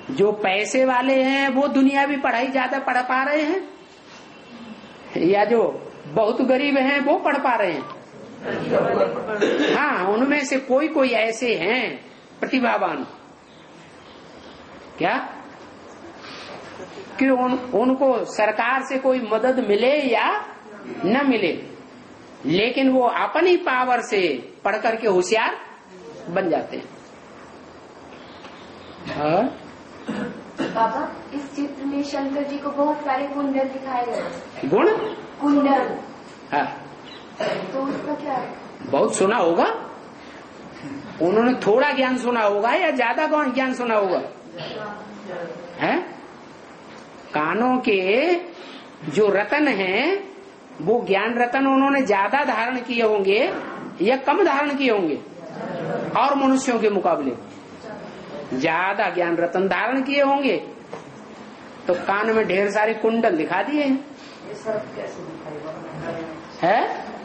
जो पैसे वाले हैं वो दुनियावी पढ़ाई ज्यादा पढ़ पा रहे हैं, या जो बहुत गरीब हैं वो पढ़ पा रहे हैं? हाँ, उनमें से कोई कोई ऐसे हैं प्रतिभावान, क्या कि उनको सरकार से कोई मदद मिले या न मिले, लेकिन वो अपनी पावर से पढ़ करके होशियार बन जाते हैं। बाबा, इस चित्र में शंकर जी को बहुत सारे कुंडल दिखाए गए। गुण कुंडल, हाँ, तो उसका क्या है? बहुत सुना होगा उन्होंने, थोड़ा ज्ञान सुना होगा या ज्यादा ज्ञान सुना होगा? है कानों के जो रतन हैं वो ज्ञान रतन उन्होंने ज्यादा धारण किए होंगे या कम धारण किए होंगे? और मनुष्यों के मुकाबले ज्यादा ज्ञान रतन धारण किए होंगे, तो कान में ढेर सारे कुंडल दिखा दिए हैं। है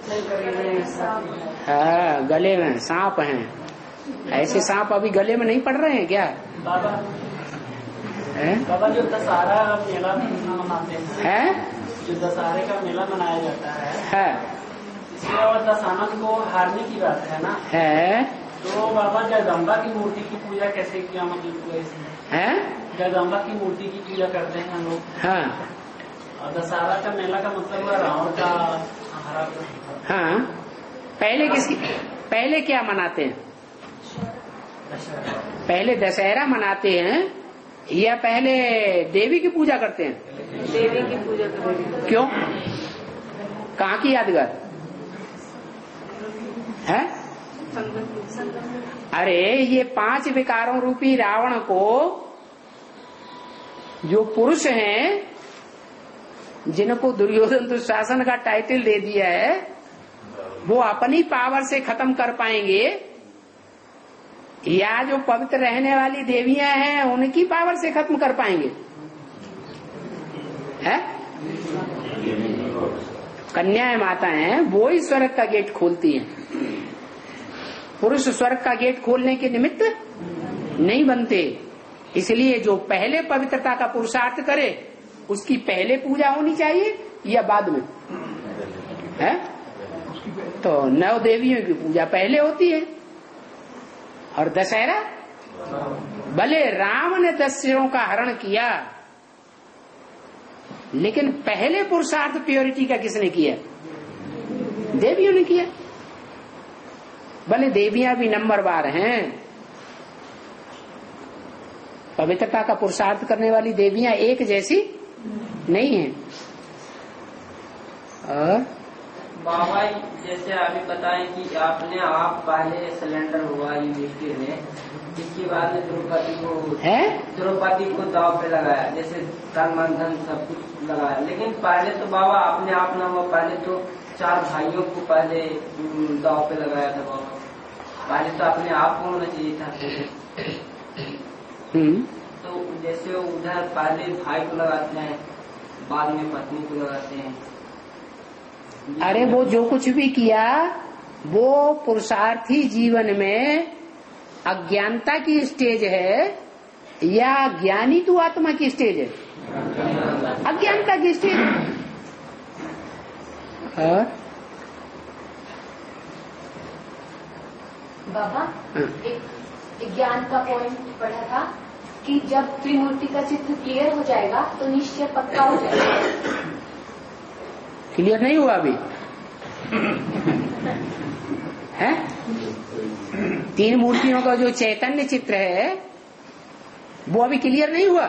हाँ, गले में सांप हैं। ऐसे सांप अभी गले में नहीं पड़ रहे हैं क्या? बाबा जो दशहरा मेला मनाते हैं, जो दशहरे का मेला मनाया जाता है, इसमें और दशानन को हारने की बात है ना, है तो बाबा जगदम्बा की मूर्ति की पूजा कैसे किया? मतलब है जगदम्बा की मूर्ति की पूजा करते हैं हम लोग। हाँ, और दशहरा का मेला का मतलब रावण का हरा। हाँ, पहले क्या मनाते हैं? पहले दशहरा मनाते हैं या पहले देवी की पूजा करते हैं? देवी की पूजा करते हैं। क्यों? कहाँ की यादगार है? अरे ये 5 विकारों रूपी रावण को जो पुरुष हैं, जिनको दुर्योधन दुशासन का टाइटल दे दिया है, वो अपनी पावर से खत्म कर पाएंगे या जो पवित्र रहने वाली देवियां हैं उनकी पावर से खत्म कर पाएंगे? है कन्याएं माता हैं, वो ही स्वर्ग का गेट खोलती हैं। पुरुष स्वर्ग का गेट खोलने के निमित्त नहीं बनते। इसलिए जो पहले पवित्रता का पुरुषार्थ करे उसकी पहले पूजा होनी चाहिए या बाद में? है तो 9 देवियों की पूजा पहले होती है। और दशहरा, भले राम ने 10 सिरों का हरण किया, लेकिन पहले पुरुषार्थ प्योरिटी का किसने किया? देवियों ने किया। भले देवियां भी नंबरवार हैं, पवित्रता का पुरुषार्थ करने वाली देवियां एक जैसी नहीं है। और बाबा जैसे अभी बताएं कि आपने आप पहले सिलेंडर हुआ युधिष्ठिर में, जिसके बाद में द्रौपदी को दाव पे लगाया, जैसे धन बंधन सब कुछ लगाया, लेकिन पहले तो बाबा अपने आप ना हुआ, पहले तो 4 भाइयों को पहले दाव पे लगाया था बाबा। पहले तो अपने आप को होना चाहिए था। तो जैसे उधर पहले भाई को लगाते हैं, बाद में पत्नी को लगाते हैं। अरे वो जो कुछ भी किया वो पुरुषार्थी जीवन में अज्ञानता की स्टेज है या ज्ञानी तू आत्मा की स्टेज है? अज्ञानता की स्टेज है। बाबा एक ज्ञान का पॉइंट पढ़ा था कि जब त्रिमूर्ति का चित्र क्लियर हो जाएगा तो निश्चय पक्का हो जाएगा। क्लियर नहीं हुआ अभी? है 3 मूर्तियों का जो चैतन्य चित्र है वो अभी क्लियर नहीं हुआ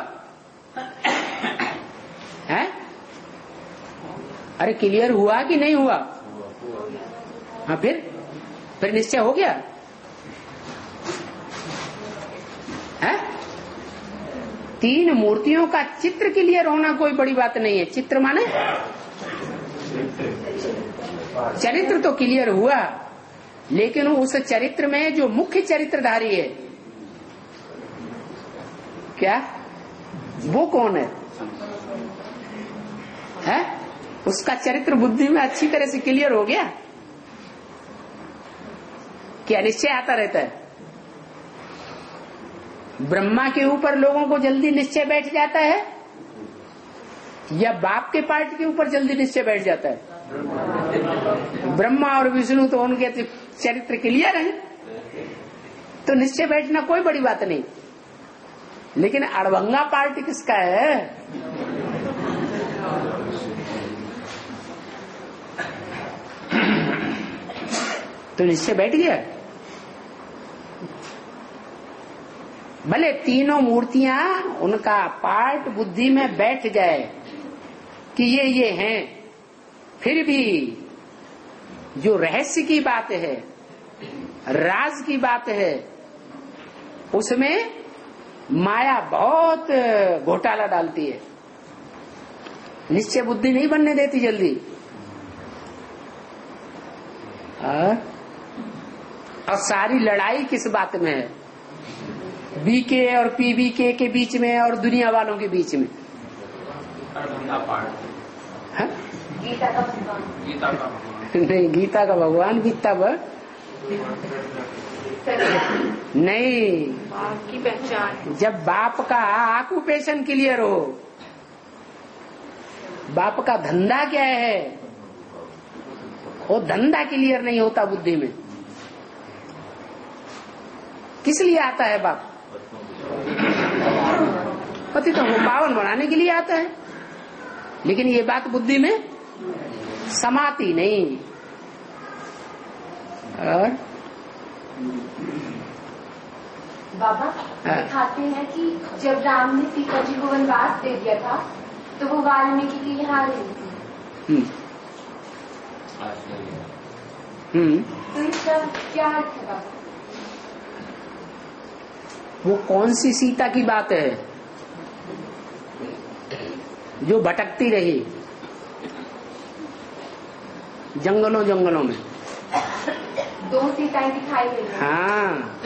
है? अरे क्लियर हुआ कि नहीं हुआ? हाँ, फिर निश्चय हो गया है? 3 मूर्तियों का चित्र क्लियर होना कोई बड़ी बात नहीं है। चित्र माने चरित्र तो क्लियर हुआ, लेकिन उस चरित्र में जो मुख्य चरित्रधारी है क्या, वो कौन है? उसका चरित्र बुद्धि में अच्छी तरह से क्लियर हो गया? क्या निश्चय आता रहता है? ब्रह्मा के ऊपर लोगों को जल्दी निश्चय बैठ जाता है या बाप के पार्ट के ऊपर जल्दी निश्चय बैठ जाता है? ब्रह्मा और विष्णु तो उनके चरित्र क्लियर है, तो निश्चय बैठना कोई बड़ी बात नहीं। लेकिन अड़भंगा पार्ट किसका है? तो निश्चय बैठ गया। भले तीनों मूर्तियां उनका पार्ट बुद्धि में बैठ जाए कि ये हैं, फिर भी जो रहस्य की बात है, राज की बात है, उसमें माया बहुत घोटाला डालती है, निश्चय बुद्धि नहीं बनने देती जल्दी। और सारी लड़ाई किस बात में है? बीके और पीबीके के बीच में और दुनिया वालों के बीच में। गीता का भगवान नहीं, गीता का भगवान भी तब नहीं, बाप की पहचान। जब बाप का ऑक्यूपेशन क्लियर हो, बाप का धंधा क्या है, वो धंधा क्लियर नहीं होता बुद्धि में। किस लिए आता है बाप? पति तो वो पावन बनाने के लिए आता है, लेकिन ये बात बुद्धि में समाती नहीं। और बाबा दिखाते हैं कि जब राम ने सीता जी को वनवास दे दिया था तो वो वाल्मीकि के यहाँ रही थी। तो इसका क्या अर्थ है बाबा? वो कौन सी सीता की बात है जो भटकती रही जंगलों जंगलों में? दो सीताएं दिखाई गई। हाँ,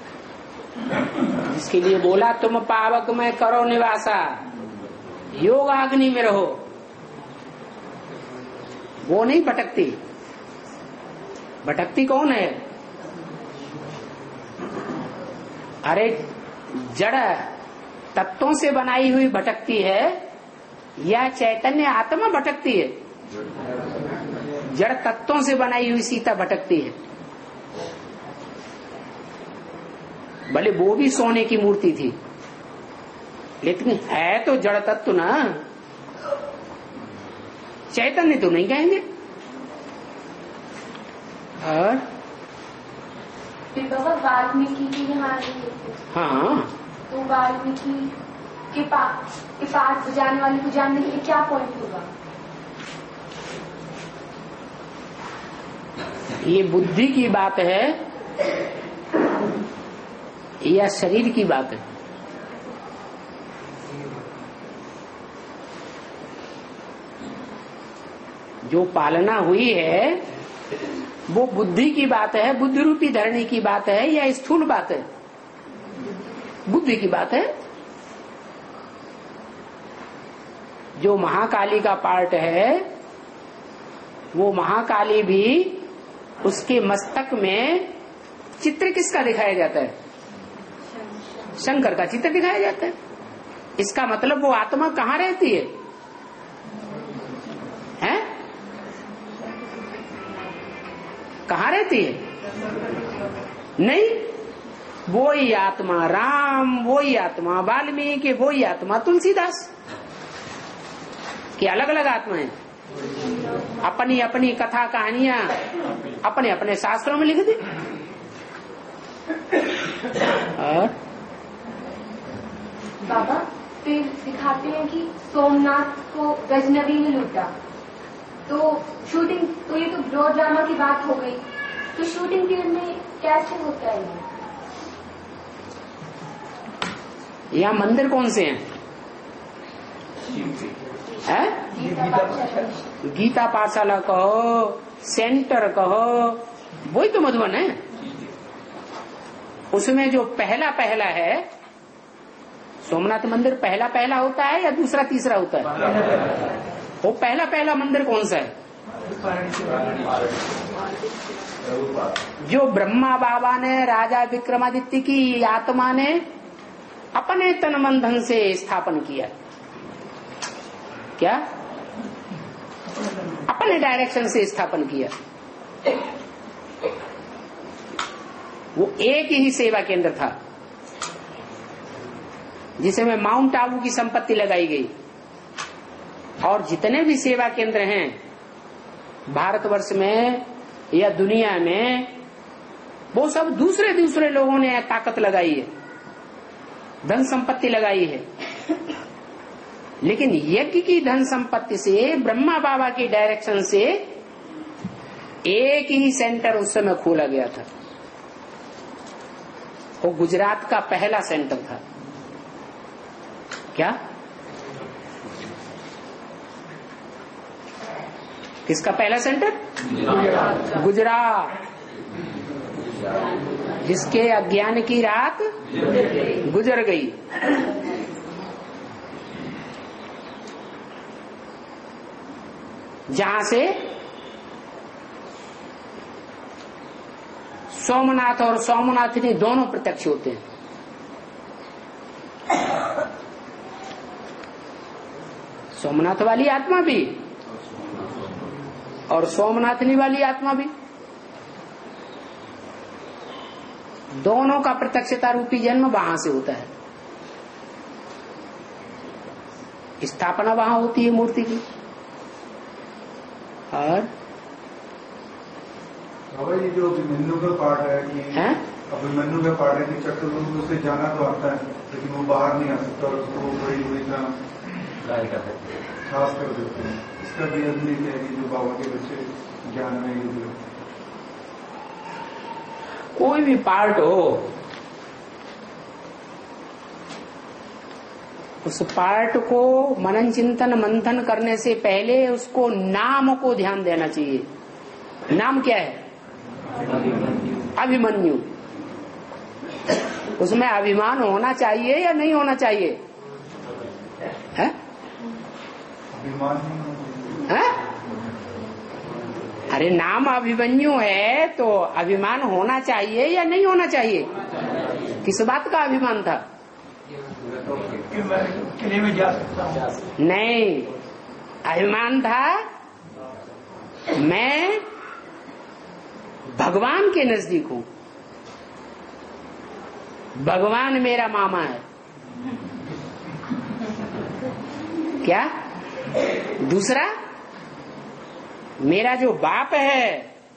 जिसके लिए बोला तुम पावक में करो निवासा, योग अग्नि में रहो, वो नहीं भटकती। भटकती कौन है? अरे जड़ तत्वों से बनाई हुई भटकती है या चैतन्य आत्मा भटकती है? जड़ तत्वों से बनाई हुई सीता भटकती है। भले वो भी सोने की मूर्ति थी, लेकिन है तो जड़ तत्व ना, चैतन्य तो नहीं कहेंगे। और फिर बाबा वाल्मीकि के यहाँ रही थी। हाँ, तो वाल्मीकि के पास बजाने वाले को जानने के लिए क्या पॉइंट होगा? ये बुद्धि की बात है या शरीर की बात है? जो पालना हुई है वो बुद्धि की बात है, बुद्धि रूपी धरणी की बात है या स्थूल बात है? बुद्धि की बात है। जो महाकाली का पार्ट है, वो महाकाली भी उसके मस्तक में चित्र किसका दिखाया जाता है? शंकर का चित्र दिखाया जाता है। इसका मतलब वो आत्मा कहाँ रहती है? हैं? कहाँ रहती है? नहीं, वो ही आत्मा राम, वो ही आत्मा वाल्मीकि, वो ही आत्मा तुलसीदास की अलग अलग आत्माएं अपनी अपनी कथा कहानियां अपने अपने शास्त्रों में लिख दी। और बाबा फिर दिखाते हैं कि सोमनाथ को गजनवी ने लूटा, तो शूटिंग, तो ये तो ब्रॉड ड्रामा की बात हो गई, तो शूटिंग पीरियड में कैसे होता है ये? यहाँ मंदिर कौन से हैं? गीता पाठशाला कहो, सेंटर कहो, वही तो मधुबन है। उसमें जो पहला पहला है, सोमनाथ मंदिर पहला पहला होता है या दूसरा तीसरा होता है? वो पहला पहला मंदिर कौन सा है? जो ब्रह्मा बाबा ने, राजा विक्रमादित्य की आत्मा ने अपने तन मन धन से स्थापन किया। क्या? अपने डायरेक्शन से स्थापन किया। वो एक ही सेवा केंद्र था जिसमें माउंट आबू की संपत्ति लगाई गई, और जितने भी सेवा केंद्र हैं भारतवर्ष में या दुनिया में, वो सब दूसरे दूसरे लोगों ने ताकत लगाई है, धन संपत्ति लगाई है। लेकिन यज्ञ की धन संपत्ति से, ब्रह्मा बाबा की डायरेक्शन से एक ही सेंटर उस समय खोला गया था। वो गुजरात का पहला सेंटर था। क्या? किसका पहला सेंटर? गुजरात। जिसके अज्ञान की रात गुजर गई। जहां से सोमनाथ और सोमनाथिनी दोनों प्रत्यक्ष होते हैं। सोमनाथ वाली आत्मा भी और सोमनाथनी वाली आत्मा भी, दोनों का प्रत्यक्षता रूपी जन्म वहां से होता है। स्थापना वहां होती है मूर्ति की। और ये जो अभिमन्यु का पार्ट है कि अभिमन्यु का पार्ट है कि चक्रव्यूह से जाना तो आता है, लेकिन वो बाहर नहीं आ सकता और उसको बड़ी बुरी तरह खास कर देते हैं। इसका भी आदमी है कि जो बाबा के बच्चे ज्ञान में युद्ध, कोई भी पार्ट हो, उस पार्ट को मनन चिंतन मंथन करने से पहले उसको नाम को ध्यान देना चाहिए। नाम क्या है? अभिमन्यु। उसमें अभिमान होना चाहिए या नहीं होना चाहिए? है? अभिमान है? अरे नाम अभिमन्यु है तो अभिमान होना चाहिए या नहीं होना चाहिए? किस बात का अभिमान था? किले में जा सकता हूँ। नहीं, अभिमान था मैं भगवान के नजदीक हूं, भगवान मेरा मामा है। क्या? दूसरा, मेरा जो बाप है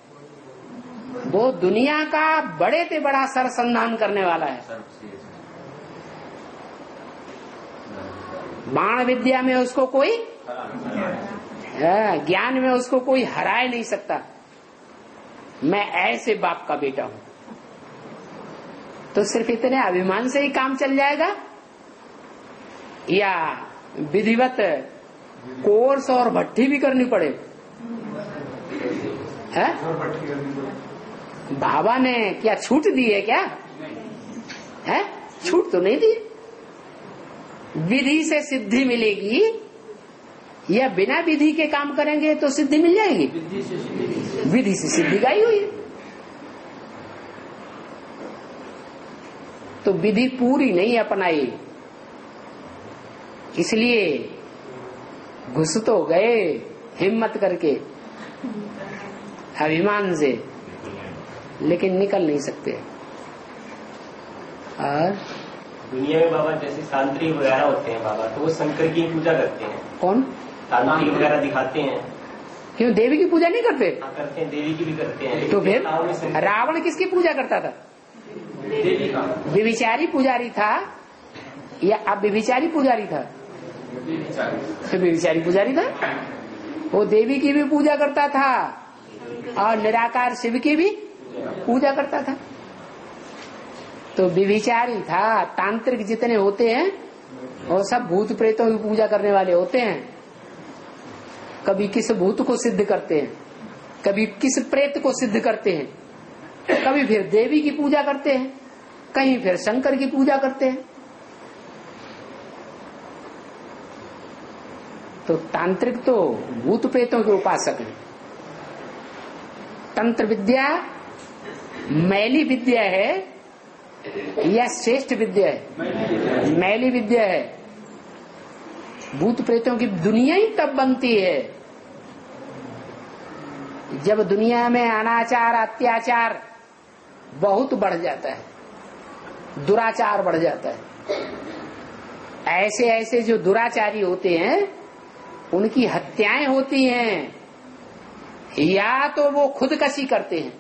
वो दुनिया का बड़े से बड़ा सरसंधान करने वाला है। बाण विद्या में उसको कोई, ज्ञान में उसको कोई हराए नहीं सकता। मैं ऐसे बाप का बेटा हूं। तो सिर्फ इतने अभिमान से ही काम चल जाएगा या विधिवत कोर्स और भट्टी भी करनी पड़े? है? बाबा ने क्या छूट दी है क्या? है? छूट तो नहीं दी। विधि से सिद्धि मिलेगी या बिना विधि के काम करेंगे तो सिद्धि मिल जाएगी? विधि से सिद्धि गाई हुई है। तो विधि पूरी नहीं अपनाई, इसलिए घुस तो गए हिम्मत करके अभिमान से, लेकिन निकल नहीं सकते। और दुनिया में बाबा जैसे तांत्रिक वगैरह होते हैं बाबा, तो वो शंकर की पूजा करते हैं। कौन? तांत्रिक वगैरह दिखाते हैं। क्यों देवी की पूजा नहीं करते? करते हैं, देवी की भी करते हैं। तो फिर रावण किसकी पूजा करता था? देवी का। व्यभिचारी पुजारी था या अब व्यभिचारी पुजारी था? तो व्यभिचारी पुजारी था। वो देवी की भी पूजा करता था और निराकार शिव की भी पूजा करता था। तो व्यभिचारी था। तांत्रिक जितने होते हैं वो सब भूत प्रेतों की पूजा करने वाले होते हैं। कभी किस भूत को सिद्ध करते हैं, कभी किस प्रेत को सिद्ध करते हैं, कभी फिर देवी की पूजा करते हैं, कहीं फिर शंकर की पूजा करते हैं। तो तांत्रिक तो भूत प्रेतों के उपासक हैं। तंत्र विद्या मैली विद्या है यह श्रेष्ठ विद्या है, मैली विद्या है। भूत प्रेतों की दुनिया ही तब बनती है जब दुनिया में अनाचार अत्याचार बहुत बढ़ जाता है, दुराचार बढ़ जाता है। ऐसे ऐसे जो दुराचारी होते हैं उनकी हत्याएं होती हैं, या तो वो खुदकशी करते हैं।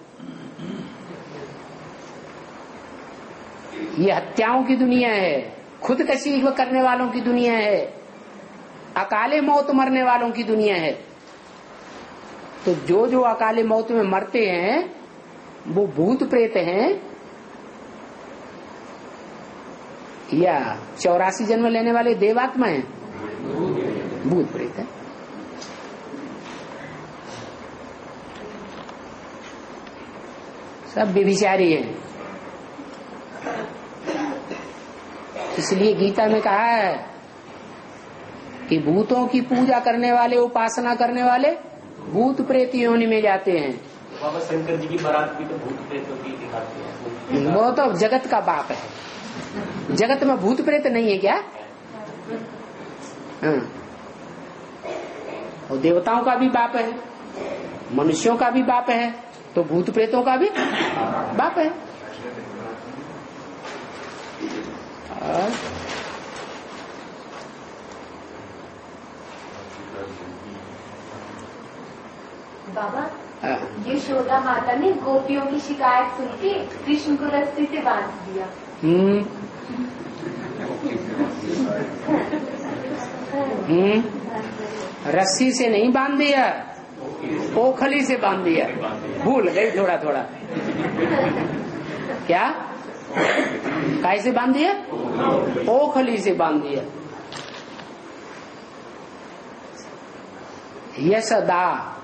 ये हत्याओं की दुनिया है, खुदकशी करने वालों की दुनिया है, अकाले मौत मरने वालों की दुनिया है। तो जो जो अकाले मौत में मरते हैं वो भूत प्रेत हैं या 84 जन्म लेने वाले देवात्मा हैं? भूत प्रेत है। सब व्यभिचारी हैं। इसलिए गीता में कहा है कि भूतों की पूजा करने वाले, उपासना करने वाले भूत प्रेत योनि में जाते हैं। बाबा शंकर जी की बारात भी तो भूत प्रेतों की दिखाते हैं। वो तो जगत का बाप है। जगत में भूत प्रेत नहीं है क्या? हाँ। और देवताओं का भी बाप है, मनुष्यों का भी बाप है, तो भूत प्रेतों का भी बाप है। बाबा, यशोदा माता ने गोपियों की शिकायत सुन के कृष्ण को रस्सी से बांध दिया। रस्सी से नहीं बांध दिया, ओखली से बांध दिया। भूल गई थोड़ा थोड़ा। क्या? कैसे बांध दिया? ओखली से बांध दिया। यशदा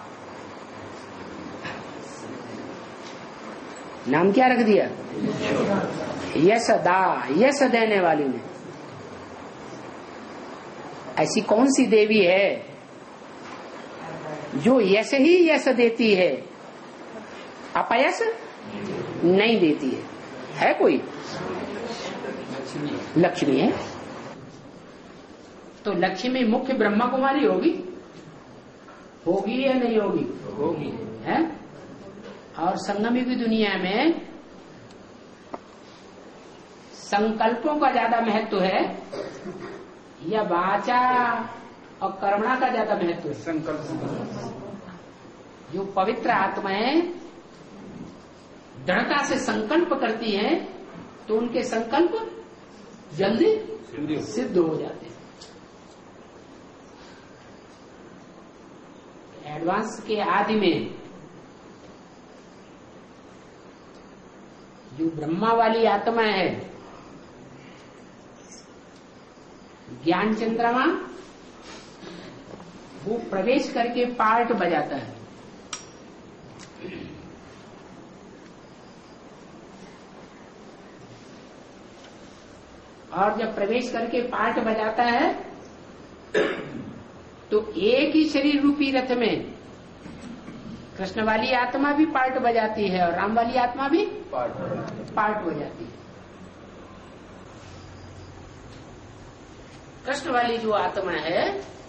नाम क्या रख दिया? यशदा, यश देने वाली ने। ऐसी कौन सी देवी है जो यश ही यश देती है, अपयश नहीं देती है कोई? लक्ष्मी है। तो लक्ष्मी मुख्य ब्रह्मा कुमारी होगी या नहीं होगी? होगी है। और संगम की दुनिया में संकल्पों का ज्यादा महत्व है या वाचा और कर्मणा का ज्यादा महत्व है? संकल्प। जो पवित्र आत्माएं दृढ़ता से संकल्प करती हैं तो उनके संकल्प जल्दी सिद्ध हो जाते हैं। एडवांस के आदि में जो ब्रह्मा वाली आत्मा है, ज्ञान चंद्रमा, वो प्रवेश करके पार्ट बजाता है। और जब प्रवेश करके पार्ट बजाता है तो एक ही शरीर रूपी रथ में कृष्ण वाली आत्मा भी पार्ट बजाती है और राम वाली आत्मा भी पार्ट बजाती है। कृष्ण वाली जो आत्मा है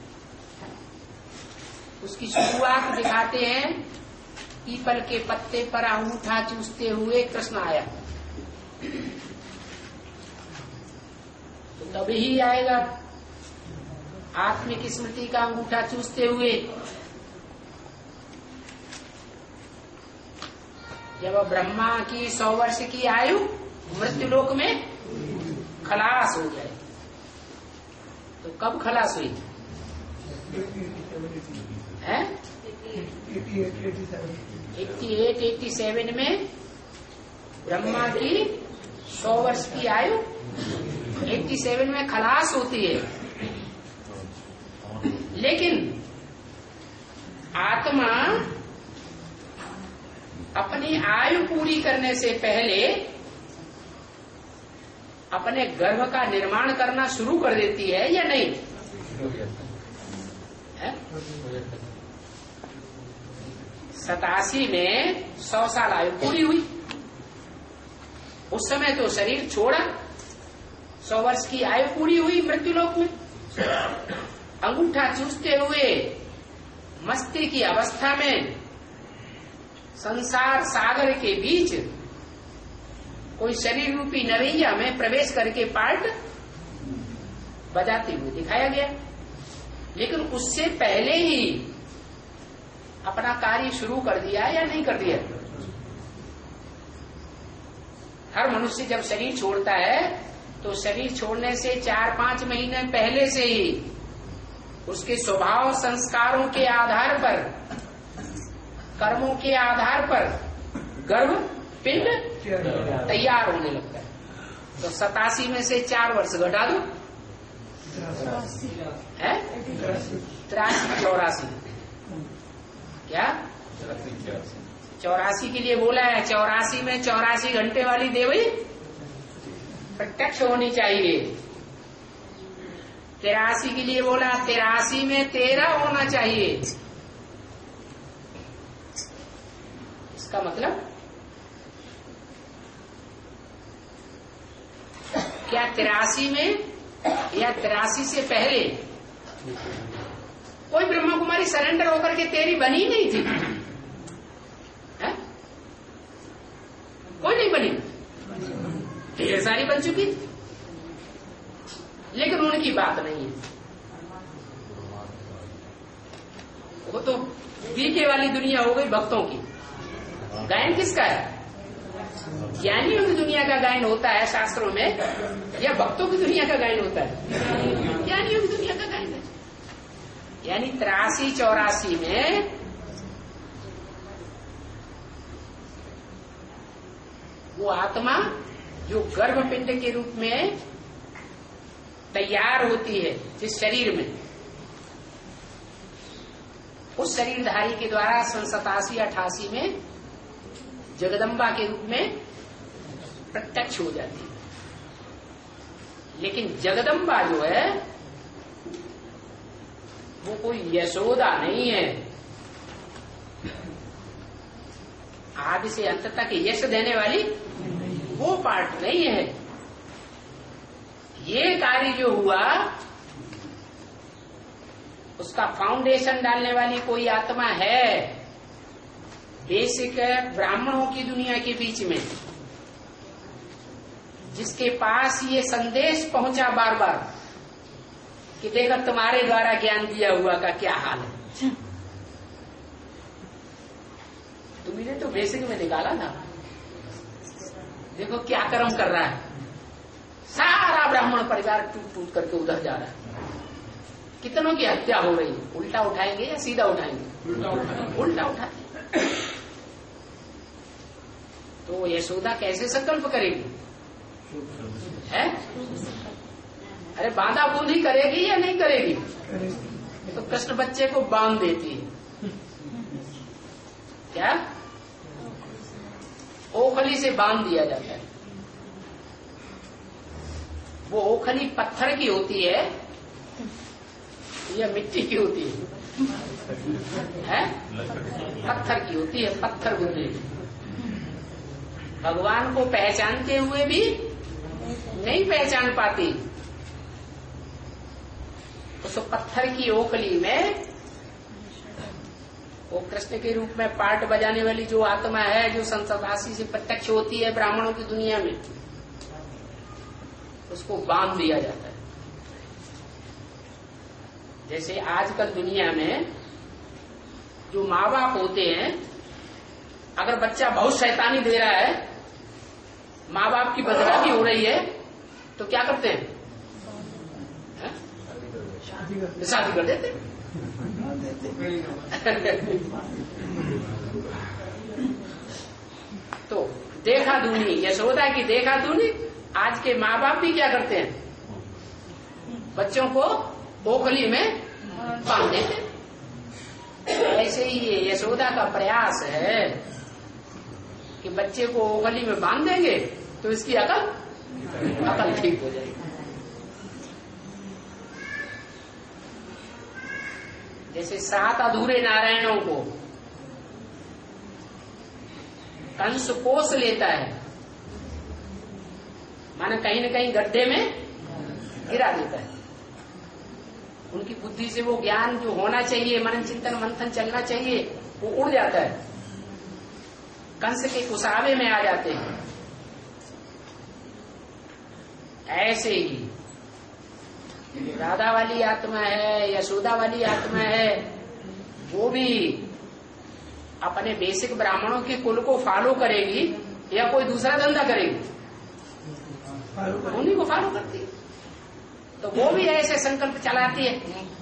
उसकी शुरुआत दिखाते हैं, पीपल के पत्ते पर अंगूठा चूसते हुए कृष्ण आया, तो तभी ही आएगा आत्मिक स्मृति का अंगूठा चूसते हुए। जब ब्रह्मा की 100 वर्ष की आयु मृत्युलोक में खलास हो जाए, तो कब खलास हुई है? 88-87 में ब्रह्मा की 100 वर्ष की आयु 87 में खलास होती है। लेकिन आत्मा अपनी आयु पूरी करने से पहले अपने गर्भ का निर्माण करना शुरू कर देती है या नहीं? है? 87 में 100 साल आयु पूरी हुई। उस समय तो शरीर छोड़ा, 100 वर्ष की आयु पूरी हुई मृत्युलोक में, अंगूठा चूसते हुए मस्ती की अवस्था में संसार सागर के बीच कोई शरीर रूपी नरैया में प्रवेश करके पार्ट बजाते हुए दिखाया गया। लेकिन उससे पहले ही अपना कार्य शुरू कर दिया या नहीं कर दिया? हर मनुष्य जब शरीर छोड़ता है तो शरीर छोड़ने से 4-5 महीने पहले से ही उसके स्वभाव संस्कारों के आधार पर, कर्मों के आधार पर गर्भ पिंड तैयार होने लगता है। तो 87 में से 4 वर्ष घटा दो, है 83-84 क्या 84 के लिए बोला है। 84 में 84 घंटे वाली देवी प्रत्यक्ष होनी चाहिए। 83 के लिए बोला 83 में 13 होना चाहिए। इसका मतलब क्या 83 में या 83 से पहले कोई ब्रह्मा कुमारी सरेंडर होकर के तेरी बनी नहीं थी? है? कोई नहीं बनी, ढेर सारी बन चुकी थी, लेकिन उनकी बात नहीं है। वो तो बीके वाली दुनिया हो गई भक्तों की। गायन किसका है? ज्ञानियों की दुनिया का गायन होता है शास्त्रों में, या भक्तों की दुनिया का गायन होता है? ज्ञानियों की दुनिया का गायन है। यानी 83-84 में वो आत्मा जो गर्भपिंड के रूप में तैयार होती है जिस शरीर में, उस शरीरधारी के द्वारा 87-88 में जगदम्बा के रूप में प्रत्यक्ष हो जाती है। लेकिन जगदम्बा जो है वो कोई यशोदा नहीं है, आदि से अंत तक यश देने वाली वो पार्ट नहीं है। ये कार्य जो हुआ उसका फाउंडेशन डालने वाली कोई आत्मा है बेसिक ब्राह्मणों की दुनिया के बीच में, जिसके पास ये संदेश पहुंचा बार बार कि देखो तुम्हारे द्वारा ज्ञान दिया हुआ का क्या हाल है। तुम्हें तो बेसिक में निकाला था, देखो क्या कर्म कर रहा है। सारा ब्राह्मण परिवार टूट टूट करके उधर जा रहा है। कितनों की हत्या हो रही है? उल्टा उठाएंगे या सीधा उठाएंगे? उल्टा उठाएंगे। तो यशोदा कैसे संकल्प करेगी? है? अरे बांधा बूंदी करेगी या नहीं करेगी? तो कृष्ण बच्चे को बांध देती है। क्या? ओखली से बांध दिया जाता है। वो ओखली पत्थर की होती है या मिट्टी की होती है? पत्थर की होती है, पत्थर बुद्धि। भगवान को पहचानते हुए भी नहीं पहचान पाती। उस पत्थर की ओखली में वो कृष्ण के रूप में पार्ट बजाने वाली जो आत्मा है, जो संसदासी से प्रत्यक्ष होती है ब्राह्मणों की दुनिया में, उसको बांध दिया जाता है। जैसे आजकल दुनिया में जो माँ बाप होते हैं, अगर बच्चा बहुत शैतानी दे रहा है, माँ बाप की बदनामी हो रही है, तो क्या करते हैं? शादी कर देते। तो देखा दूनी, यशोदा की देखा दूनी। आज के माँ बाप भी क्या करते हैं? बच्चों को ओखली में बांध देते। ऐसे ही ये यशोदा का प्रयास है कि बच्चे को ओखली में बांध देंगे तो इसकी अकल ठीक हो जाएगी। जैसे 7 अधूरे नारायणों को कंस पोष लेता है, माने कहीं न कहीं गड्ढे में गिरा देता है। उनकी बुद्धि से वो ज्ञान जो होना चाहिए, मनन चिंतन मंथन चलना चाहिए, वो उड़ जाता है, कंस के कुसावे में आ जाते हैं। ऐसे ही राधा वाली आत्मा है, यशोदा वाली आत्मा है, वो भी अपने बेसिक ब्राह्मणों के कुल को फॉलो करेगी या कोई दूसरा धंधा करेगी? उन्हीं को फॉलो करती है। तो वो भी ऐसे संकल्प चलाती है,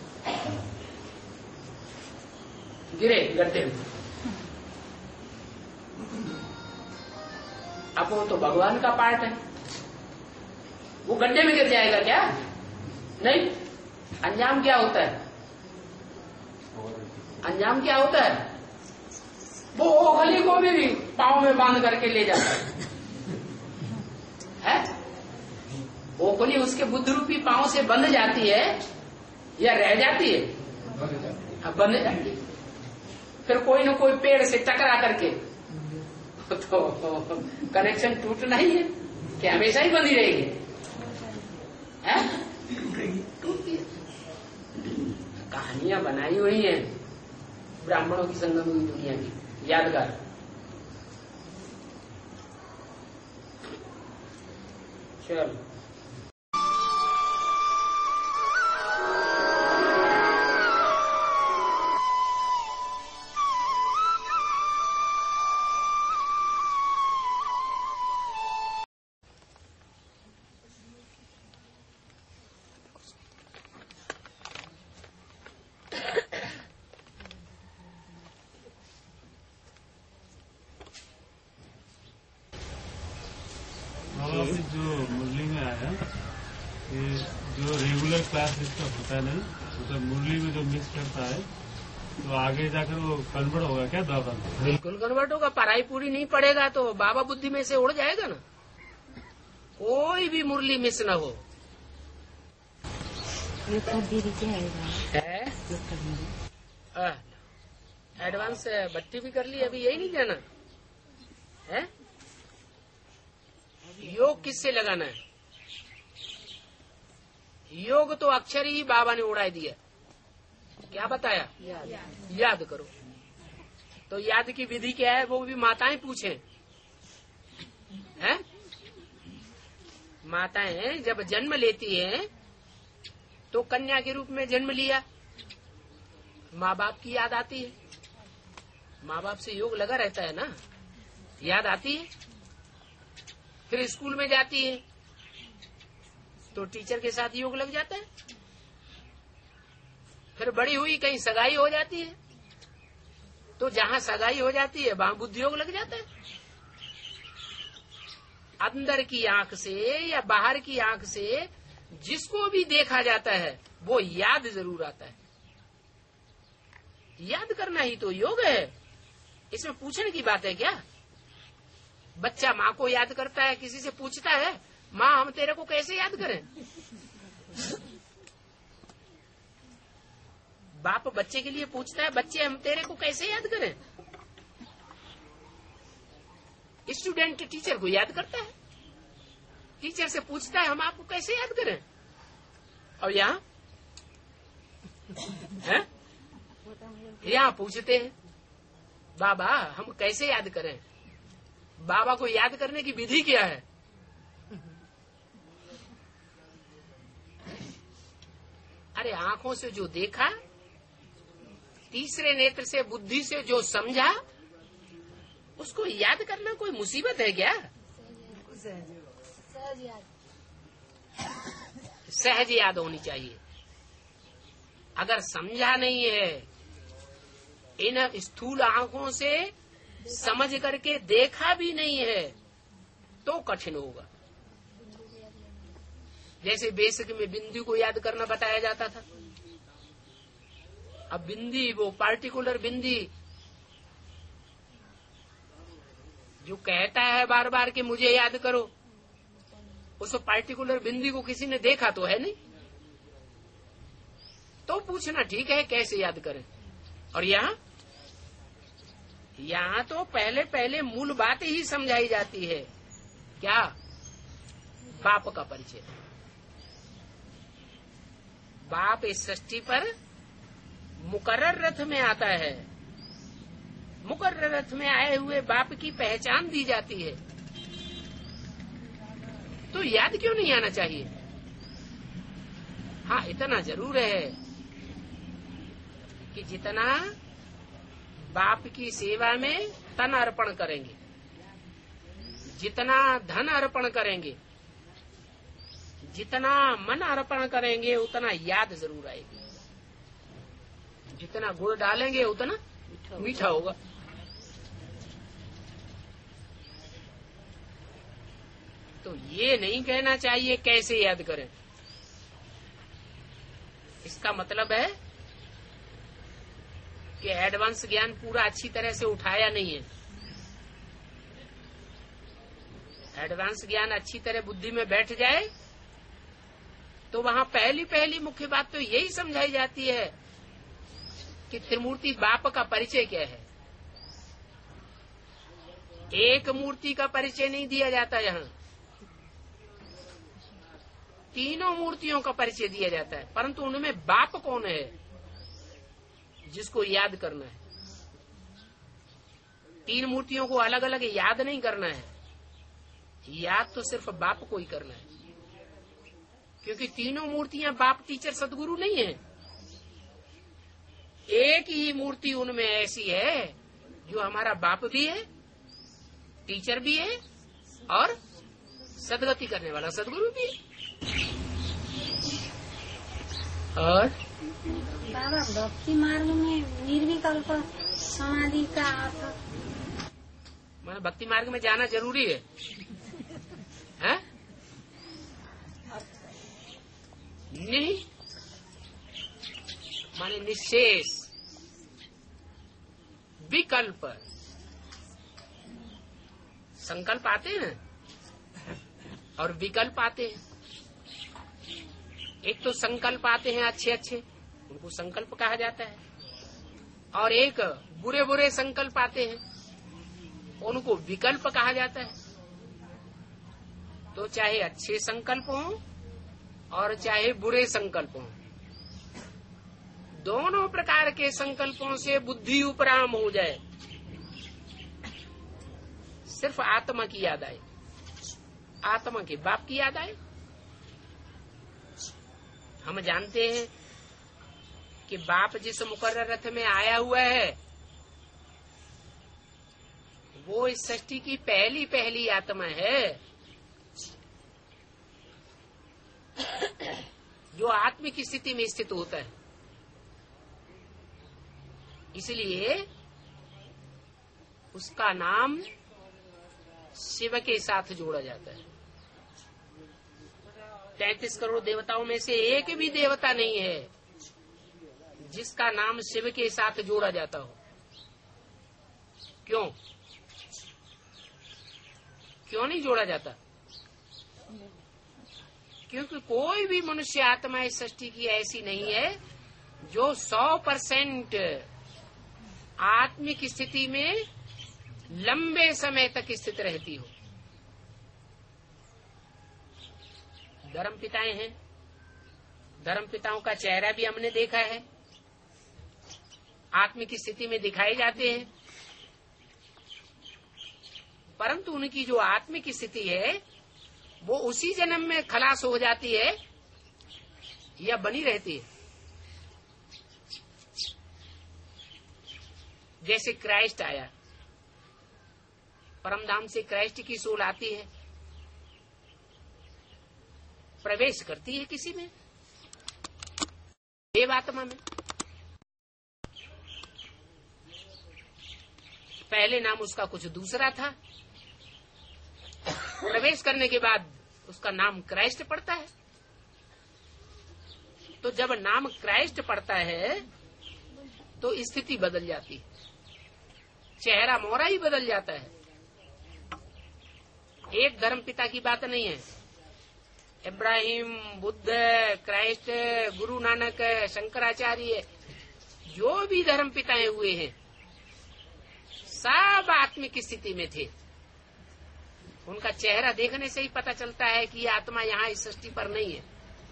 गिरे गड्ढे में। अब वो तो भगवान का पार्ट है, वो गड्ढे में गिर जाएगा क्या? नहीं। अंजाम क्या होता है? अंजाम क्या होता है? वो ओखली को भी पांव में बांध करके ले जाता है। ओखली उसके बुद्ध रूपी पांव से बंध जाती है या रह जाती है? बंध जाती है। फिर कोई न कोई पेड़ से टकरा करके तो कनेक्शन टूटना ही है कि हमेशा ही बंधी रहेगी? टूटती है। कहानियां बनाई हुई हैं ब्राह्मणों की संगम हुई दुनिया की, यादगार। चलो जो मुरली में आया कि जो रेगुलर क्लास जिसका होता नहीं, मतलब मुरली में जो मिस करता है तो आगे जाकर वो कन्वर्ट होगा क्या द्वापर में? बिल्कुल कन्वर्ट होगा। पढ़ाई पूरी नहीं पड़ेगा तो बाबा बुद्धि में से उड़ जाएगा ना। कोई भी मुरली मिस न हो। एडवांस भट्टी भी कर ली, अभी यही नहीं जाना है। योग किससे लगाना है? योग तो अक्षर ही बाबा ने उड़ा दिया। क्या बताया? याद करो। तो याद की विधि क्या है वो भी माताएं पूछें, हैं? माताएं जब जन्म लेती हैं तो कन्या के रूप में जन्म लिया, माँ बाप की याद आती है। माँ बाप से योग लगा रहता है ना, याद आती है। फिर स्कूल में जाती है तो टीचर के साथ योग लग जाता है। फिर बड़ी हुई कहीं सगाई हो जाती है तो जहाँ सगाई हो जाती है वहां बुद्धि योग लग जाता है। अंदर की आंख से या बाहर की आंख से जिसको भी देखा जाता है वो याद जरूर आता है। याद करना ही तो योग है। इसमें पूछने की बात है क्या? बच्चा माँ को याद करता है, किसी से पूछता है माँ हम तेरे को कैसे याद करें? बाप बच्चे के लिए पूछता है बच्चे हम तेरे को कैसे याद करें? स्टूडेंट टीचर को याद करता है, टीचर से पूछता है हम आपको कैसे याद करें? और यहाँ पूछते हैं बाबा हम कैसे याद करें? बाबा को याद करने की विधि क्या है? अरे आंखों से जो देखा, तीसरे नेत्र से बुद्धि से जो समझा, उसको याद करना कोई मुसीबत है क्या? सहज याद होनी चाहिए। अगर समझा नहीं है, इन स्थूल आंखों से समझ करके देखा भी नहीं है तो कठिन होगा। जैसे बेसिक में बिंदी को याद करना बताया जाता था। अब बिंदी वो पार्टिकुलर बिंदी जो कहता है बार बार कि मुझे याद करो, उस पार्टिकुलर बिंदी को किसी ने देखा तो है नहीं। तो पूछना ठीक है कैसे याद करें। और यहाँ तो पहले मूल बात ही समझाई जाती है। क्या? बाप का परिचय। बाप इस सृष्टि पर मुकर्रर रथ में आता है। मुकर्रर रथ में आए हुए बाप की पहचान दी जाती है, तो याद क्यों नहीं आना चाहिए? हाँ, इतना जरूर है कि जितना बाप की सेवा में तन अर्पण करेंगे, जितना धन अर्पण करेंगे, जितना मन अर्पण करेंगे, उतना याद जरूर आएगी। जितना गुड़ डालेंगे उतना मीठा होगा। तो ये नहीं कहना चाहिए कैसे याद करें। इसका मतलब है कि एडवांस ज्ञान पूरा अच्छी तरह से उठाया नहीं है। एडवांस ज्ञान अच्छी तरह बुद्धि में बैठ जाए तो वहां पहली मुख्य बात तो यही समझाई जाती है कि त्रिमूर्ति बाप का परिचय क्या है। एक मूर्ति का परिचय नहीं दिया जाता, यहाँ तीनों मूर्तियों का परिचय दिया जाता है, परंतु उनमें बाप कौन है जिसको याद करना है। तीन मूर्तियों को अलग अलग याद नहीं करना है, याद तो सिर्फ बाप को ही करना है, क्योंकि तीनों मूर्तियां बाप टीचर सदगुरु नहीं है। एक ही मूर्ति उनमें ऐसी है जो हमारा बाप भी है, टीचर भी है और सदगति करने वाला सदगुरु भी है। और बाबा भक्ति मार्ग में निर्विकल्प समाधि का अर्थ, माने भक्ति मार्ग में जाना जरूरी है, है? नहीं, माने निशेष विकल्प संकल्प आते हैं और विकल्प आते हैं। एक तो संकल्प आते हैं अच्छे अच्छे, उनको संकल्प कहा जाता है, और एक बुरे बुरे संकल्प आते हैं, उनको विकल्प कहा जाता है। तो चाहे अच्छे संकल्प हों और चाहे बुरे संकल्प हों, दोनों प्रकार के संकल्पों से बुद्धि उपराम हो जाए, सिर्फ आत्मा की याद आए, आत्मा के बाप की याद आए। हम जानते हैं कि बाप जिस मुकर्रर रथ में आया हुआ है वो इस सृष्टि की पहली आत्मा है, जो आत्मिक स्थिति में स्थित होता है। इसलिए उसका नाम शिव के साथ जोड़ा जाता है। 33 करोड़ देवताओं में से एक भी देवता नहीं है जिसका नाम शिव के साथ जोड़ा जाता हो। क्यों नहीं जोड़ा जाता? क्योंकि कोई भी मनुष्य आत्मा इस सृष्टि की ऐसी नहीं है जो 100% आत्मिक स्थिति में लंबे समय तक स्थित रहती हो। धर्म पिताएं हैं, धर्म पिताओं का चेहरा भी हमने देखा है, आत्मिक स्थिति में दिखाए जाते हैं, परंतु उनकी जो आत्मिक स्थिति है वो उसी जन्म में खलास हो जाती है या बनी रहती है। जैसे क्राइस्ट आया, परमधाम से क्राइस्ट की सोल आती है, प्रवेश करती है किसी में, देव आत्मा में। पहले नाम उसका कुछ दूसरा था, प्रवेश करने के बाद उसका नाम क्राइस्ट पड़ता है। तो जब नाम क्राइस्ट पड़ता है तो स्थिति बदल जाती है, चेहरा मोहरा ही बदल जाता है। एक धर्म पिता की बात नहीं है, इब्राहिम, बुद्ध, क्राइस्ट, गुरु नानक, शंकराचार्य, जो भी धर्म पिताएं हुए हैं सब आत्मिक स्थिति में थे। उनका चेहरा देखने से ही पता चलता है कि ये आत्मा यहाँ इस सृष्टि पर नहीं है।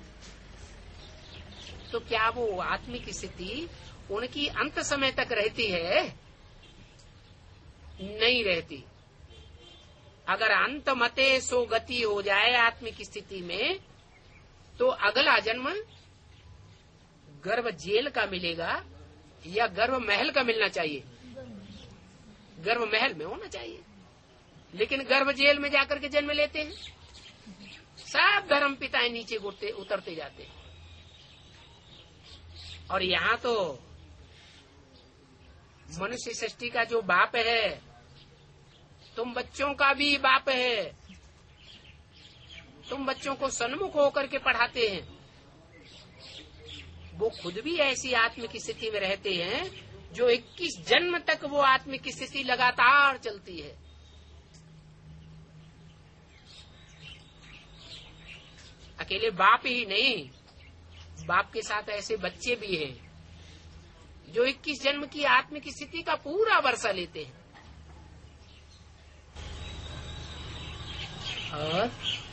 तो क्या वो आत्मिक स्थिति उनकी अंत समय तक रहती है? नहीं रहती। अगर अंत मते सो गति हो जाए आत्मिक स्थिति में, तो अगला जन्म गर्भ जेल का मिलेगा या गर्भ महल का मिलना चाहिए? गर्भ महल में होना चाहिए। लेकिन गर्भ जेल में जाकर के जन्म लेते हैं। सब धर्म पिताएं नीचे उतरते जाते हैं। और यहाँ तो मनुष्य सृष्टि का जो बाप है, तुम बच्चों का भी बाप है। तुम बच्चों को सन्मुख होकर के पढ़ाते हैं। वो खुद भी ऐसी आत्मिक स्थिति में रहते हैं जो 21 जन्म तक वो आत्मिक स्थिति लगातार चलती है। अकेले बाप ही नहीं, बाप के साथ ऐसे बच्चे भी हैं जो 21 जन्म की आत्मिक स्थिति का पूरा वर्षा लेते हैं। और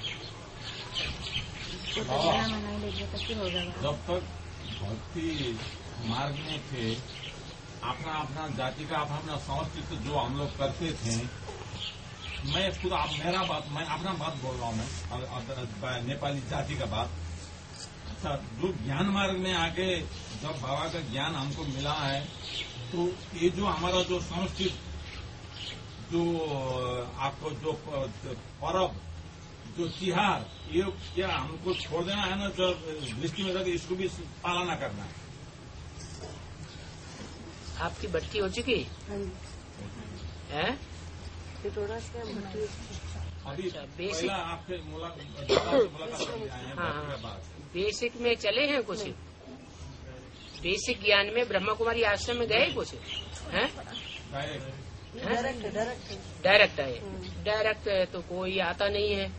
जब तक भक्ति मार्ग में थे, अपना अपना जाति का अपना संस्कृत जो हम लोग करते थे, मैं खुद मैं अपना बात बोल रहा हूँ, मैं नेपाली जाति का बात। अच्छा, जो ज्ञान मार्ग में आगे जब बाबा का ज्ञान हमको मिला है, तो ये जो हमारा जो संस्कृत जो आपको जो पर्व जो तिहार, ये क्या हमको छोड़ देना है ना? जो दृष्टि में रखे इसको भी पालना करना है। आपकी भट्टी हो चुकी है? अभी बेसिक आपके मुलाकात हाँ, बेसिक में चले हैं कुछ। बेसिक ज्ञान में ब्रह्मा कुमारी आश्रम में गए कुछ हैं? डायरेक्ट आए। डायरेक्ट तो कोई आता नहीं है।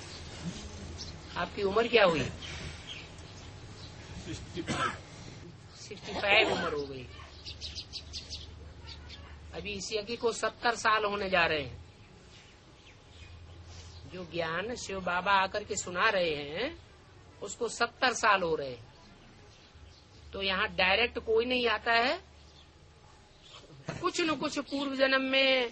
आपकी उम्र क्या हुई? 65 उम्र हो गई। अभी इस यज्ञ को 70 साल होने जा रहे हैं। जो ज्ञान शिव बाबा आकर के सुना रहे हैं उसको 70 साल हो रहे हैं। तो यहाँ डायरेक्ट कोई नहीं आता है। कुछ न कुछ पूर्व जन्म में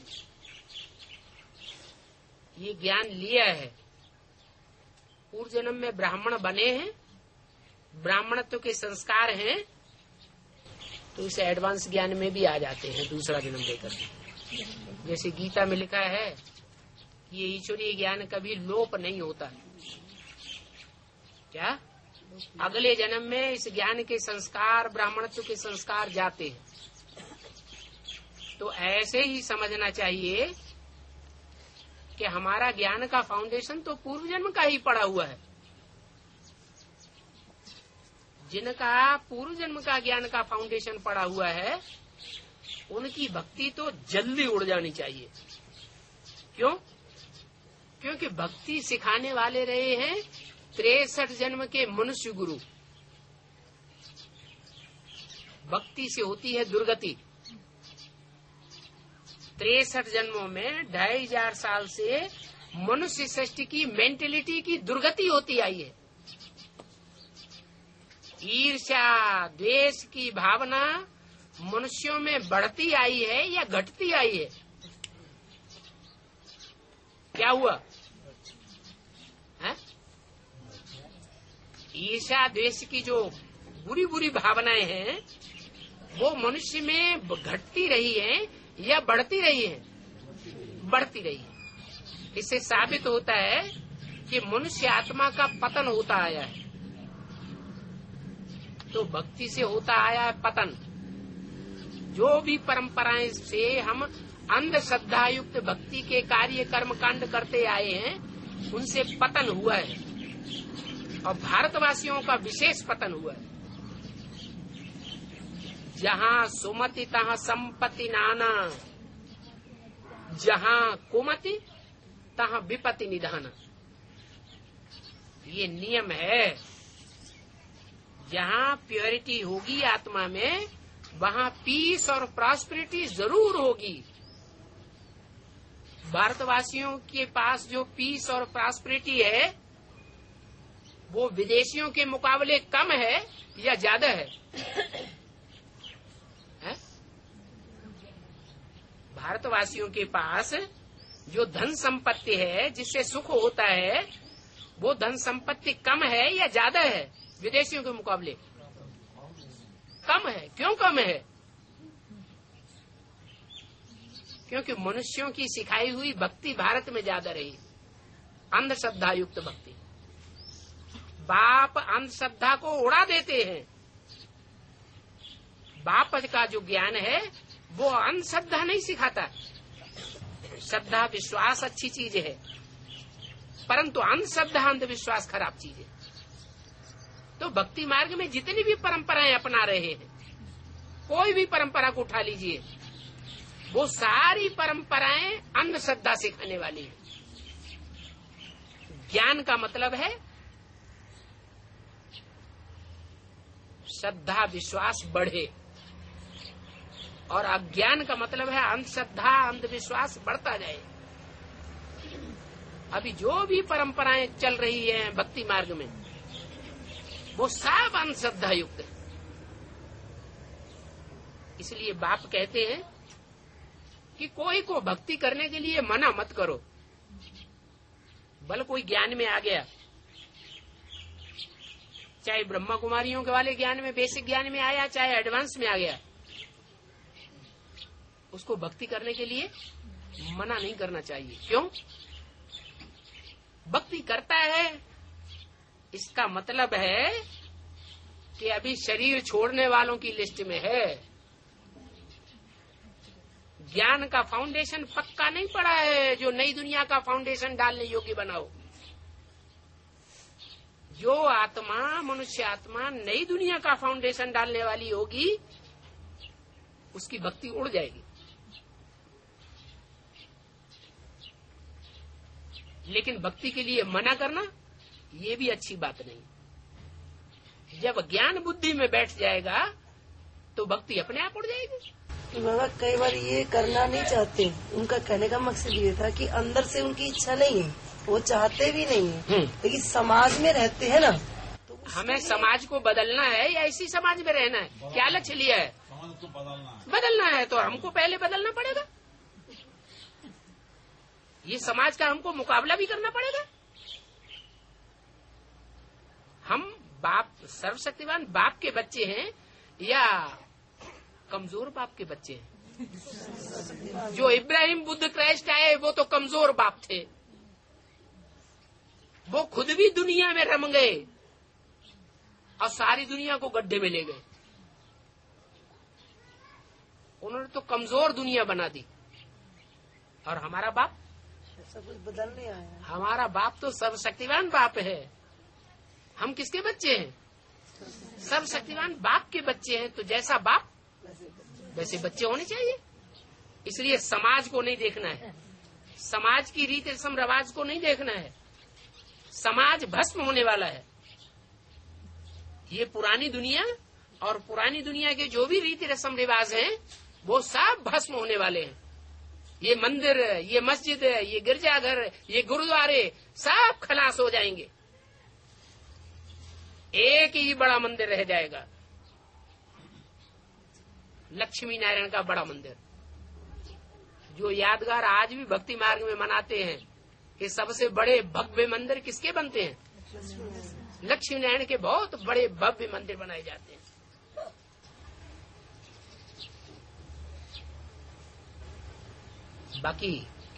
ये ज्ञान लिया है। पूर्व जन्म में ब्राह्मण बने हैं, ब्राह्मणत्व के संस्कार हैं, तो इसे एडवांस ज्ञान में भी आ जाते हैं दूसरा जन्म लेकर। जैसे गीता में लिखा है, ये ईश्वरीय ज्ञान कभी लोप नहीं होता। क्या? अगले जन्म में इस ज्ञान के संस्कार, ब्राह्मणत्व के संस्कार जाते हैं। तो ऐसे ही समझना चाहिए कि हमारा ज्ञान का फाउंडेशन तो पूर्व जन्म का ही पड़ा हुआ है। जिनका पूर्व जन्म का ज्ञान का फाउंडेशन पड़ा हुआ है, उनकी भक्ति तो जल्दी उड़ जानी चाहिए। क्यों? क्योंकि भक्ति सिखाने वाले रहे हैं 63 जन्म के मनुष्य गुरु। भक्ति से होती है दुर्गति। 63 जन्मों में 2500 साल से मनुष्य सृष्टि की मेंटेलिटी की दुर्गति होती आई है। ईर्ष्या, द्वेष की भावना मनुष्यों में बढ़ती आई है या घटती आई है? क्या हुआ है? ईर्ष्या, द्वेष की जो बुरी बुरी भावनाएं हैं वो मनुष्य में घटती रही है या बढ़ती रही है? बढ़ती रही है। इससे साबित होता है कि मनुष्य आत्मा का पतन होता आया है। तो भक्ति से होता आया है पतन। जो भी परंपराएं से हम अंधश्रद्धा युक्त भक्ति के कार्य कर्म कांड करते आए हैं, उनसे पतन हुआ है। और भारतवासियों का विशेष पतन हुआ है। जहाँ सुमति तहाँ संपत्ति नाना, जहाँ कुमति तहाँ विपत्ति निधाना। ये नियम है। जहाँ प्योरिटी होगी आत्मा में, वहाँ पीस और प्रॉस्पेरिटी जरूर होगी। भारतवासियों के पास जो पीस और प्रॉस्पेरिटी है वो विदेशियों के मुकाबले कम है या ज्यादा है? भारतवासियों के पास जो धन संपत्ति है जिससे सुख होता है वो धन संपत्ति कम है या ज्यादा है विदेशियों के मुकाबले? कम है। क्यों कम है? क्योंकि मनुष्यों की सिखाई हुई भक्ति भारत में ज्यादा रही, अंधश्रद्धा युक्त भक्ति। बाप अंधश्रद्धा को उड़ा देते हैं। बाप का जो ज्ञान है वो अंधश्रद्धा नहीं सिखाता। श्रद्धा विश्वास अच्छी चीज है, परंतु अंधश्रद्धा अंधविश्वास खराब चीज है। तो भक्ति मार्ग में जितनी भी परंपराएं अपना रहे हैं, कोई भी परंपरा को उठा लीजिए, वो सारी परंपराएं अंधश्रद्धा सिखाने वाली है। ज्ञान का मतलब है श्रद्धा विश्वास बढ़े, और अज्ञान का मतलब है अंधश्रद्धा अंधविश्वास बढ़ता जाए। अभी जो भी परंपराएं चल रही हैं भक्ति मार्ग में वो सब अंधश्रद्धा युक्त है। इसलिए बाप कहते हैं कि कोई को भक्ति करने के लिए मना मत करो। भले कोई ज्ञान में आ गया, चाहे ब्रह्मा कुमारियों के वाले ज्ञान में, बेसिक ज्ञान में आया, चाहे एडवांस में आ गया, उसको भक्ति करने के लिए मना नहीं करना चाहिए। क्यों? भक्ति करता है इसका मतलब है कि अभी शरीर छोड़ने वालों की लिस्ट में है। ज्ञान का फाउंडेशन पक्का नहीं पड़ा है जो नई दुनिया का फाउंडेशन डालने योग्य बनाओ। जो आत्मा, मनुष्य आत्मा नई दुनिया का फाउंडेशन डालने वाली होगी उसकी भक्ति उड़ जाएगी। लेकिन भक्ति के लिए मना करना ये भी अच्छी बात नहीं। जब ज्ञान बुद्धि में बैठ जाएगा तो भक्ति अपने आप उड़ जाएगी। बाबा कई बार ये करना नहीं चाहते, उनका कहने का मकसद ये था कि अंदर से उनकी इच्छा नहीं है, वो चाहते भी नहीं है, लेकिन समाज में रहते हैं ना, तो हमें समाज को बदलना है या इसी समाज में रहना है? क्या लक्ष्य लिया है? समाज को बदलना है तो हमको पहले बदलना पड़ेगा। ये समाज का हमको मुकाबला भी करना पड़ेगा। हम बाप, सर्वशक्तिवान बाप के बच्चे हैं या कमजोर बाप के बच्चे हैं? जो इब्राहिम, बुद्ध, क्राइस्ट आए वो तो कमजोर बाप थे। वो खुद भी दुनिया में रम गए और सारी दुनिया को गड्ढे में ले गए। उन्होंने तो कमजोर दुनिया बना दी। और हमारा बाप सब कुछ बदलने आया। हमारा बाप तो सर्वशक्तिवान बाप है। हम किसके बच्चे हैं? सर्वशक्तिवान बाप के बच्चे हैं। तो जैसा बाप वैसे बच्चे होने चाहिए। इसलिए समाज को नहीं देखना है, समाज की रीत रस्म रिवाज को नहीं देखना है। समाज भस्म होने वाला है। ये पुरानी दुनिया और पुरानी दुनिया के जो भी रीति रस्म रिवाज हैं वो सब भस्म होने वाले हैं। ये मंदिर, ये मस्जिद, ये गिरजाघर, ये गुरुद्वारे सब खलास हो जाएंगे। एक ही बड़ा मंदिर रह जाएगा, लक्ष्मी नारायण का बड़ा मंदिर, जो यादगार आज भी भक्ति मार्ग में मनाते हैं। कि सबसे बड़े भव्य मंदिर किसके बनते हैं? लक्ष्मी नारायण के बहुत बड़े भव्य मंदिर बनाए जाते हैं। बाकी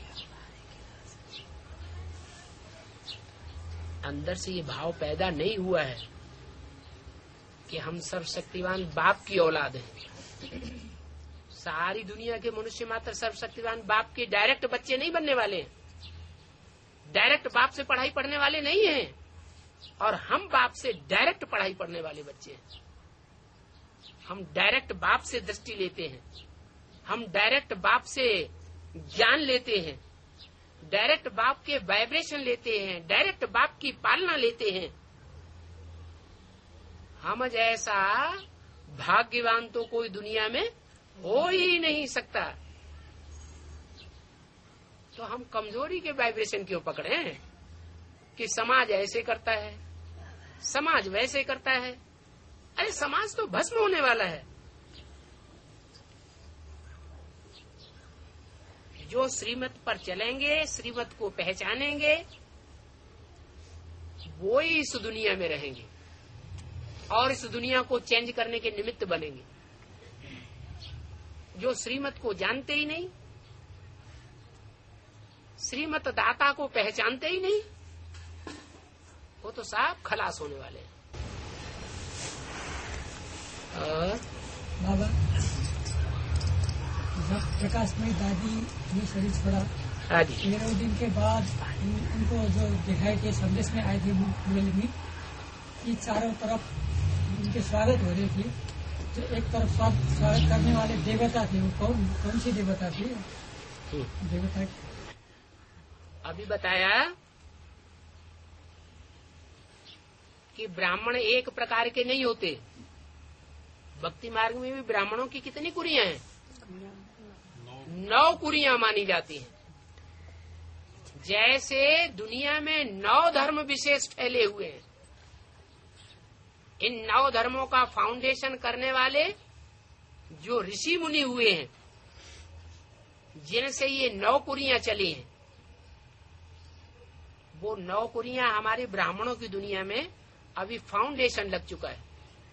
अंदर से ये भाव पैदा नहीं हुआ है कि हम सर्वशक्तिवान बाप की औलाद हैं। सारी दुनिया के मनुष्य मात्र सर्वशक्तिवान बाप के डायरेक्ट बच्चे नहीं बनने वाले हैं, डायरेक्ट बाप से पढ़ाई पढ़ने वाले नहीं हैं, और हम बाप से डायरेक्ट पढ़ाई पढ़ने वाले बच्चे हैं। हम डायरेक्ट बाप से दृष्टि लेते हैं, हम डायरेक्ट बाप से ज्ञान लेते हैं, डायरेक्ट बाप के वाइब्रेशन लेते हैं, डायरेक्ट बाप की पालना लेते हैं। हम जैसा भाग्यवान तो कोई दुनिया में हो ही नहीं सकता। तो हम कमजोरी के वाइब्रेशन क्यों पकड़े हैं कि समाज ऐसे करता है, समाज वैसे करता है। अरे समाज तो भस्म होने वाला है। जो श्रीमत पर चलेंगे, श्रीमत को पहचानेंगे, वो ही इस दुनिया में रहेंगे और इस दुनिया को चेंज करने के निमित्त बनेंगे। जो श्रीमत को जानते ही नहीं, श्रीमत दाता को पहचानते ही नहीं, वो तो साफ खलास होने वाले हैं। बाबा जब प्रकाशमयी दादी ने शरीर छोड़ा 13 दिन के बाद उनको जो दिखाई के संदेश में आए थे मुरली में कि चारों तरफ उनके स्वागत हो रही थी, जो एक तरफ स्वागत करने वाले देवता थे, वो कौन सी देवता थी? देवता अभी बताया कि ब्राह्मण एक प्रकार के नहीं होते। भक्ति मार्ग में भी ब्राह्मणों की कितनी कुरियां हैं? 9 कुरियां मानी जाती हैं। जैसे दुनिया में 9 धर्म विशेष फैले हुए हैं, इन 9 धर्मों का फाउंडेशन करने वाले जो ऋषि मुनि हुए हैं, जिनसे ये 9 कुरियां चली हैं, वो 9 कुरियां हमारे ब्राह्मणों की दुनिया में अभी फाउंडेशन लग चुका है।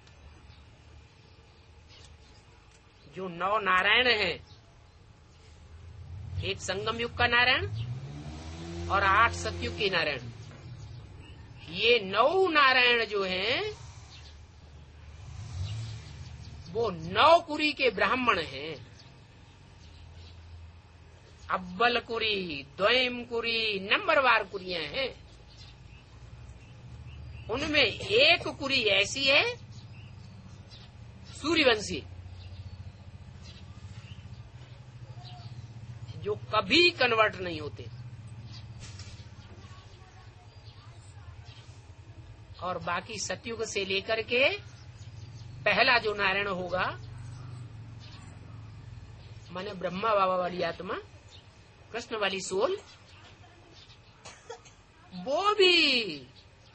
जो 9 नारायण हैं, एक संगम युग का नारायण और 8 सतयुग के नारायण, ये 9 नारायण जो हैं वो 9 कुरी के ब्राह्मण हैं। अव्वल कुरी, द्वयम कुरी, नंबरवार कुरियां हैं। उनमें एक कुरी ऐसी है सूर्यवंशी, जो कभी कन्वर्ट नहीं होते, और बाकी सतयुग से लेकर के पहला जो नारायण होगा, माने ब्रह्मा बाबा वाली आत्मा, कृष्ण वाली सोल, वो भी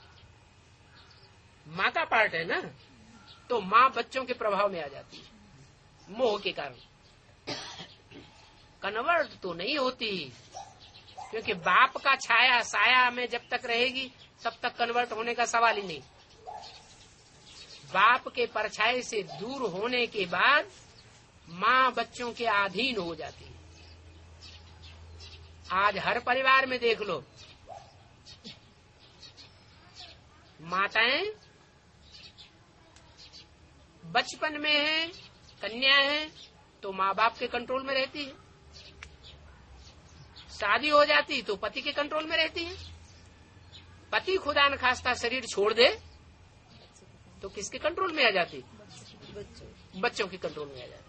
माँ का पार्ट है ना, तो माँ बच्चों के प्रभाव में आ जाती है मोह के कारण। कन्वर्ट तो नहीं होती, क्योंकि बाप का छाया साया में जब तक रहेगी तब तक कन्वर्ट होने का सवाल ही नहीं। बाप के परछाई से दूर होने के बाद माँ बच्चों के अधीन हो जाती है। आज हर परिवार में देख लो, माताएं बचपन में है, कन्या है, तो माँ बाप के कंट्रोल में रहती है। शादी हो जाती तो पति के कंट्रोल में रहती है। पति खुदा न खास्ता शरीर छोड़ दे तो किसके कंट्रोल में आ जाती? बच्चों के कंट्रोल में आ जाती।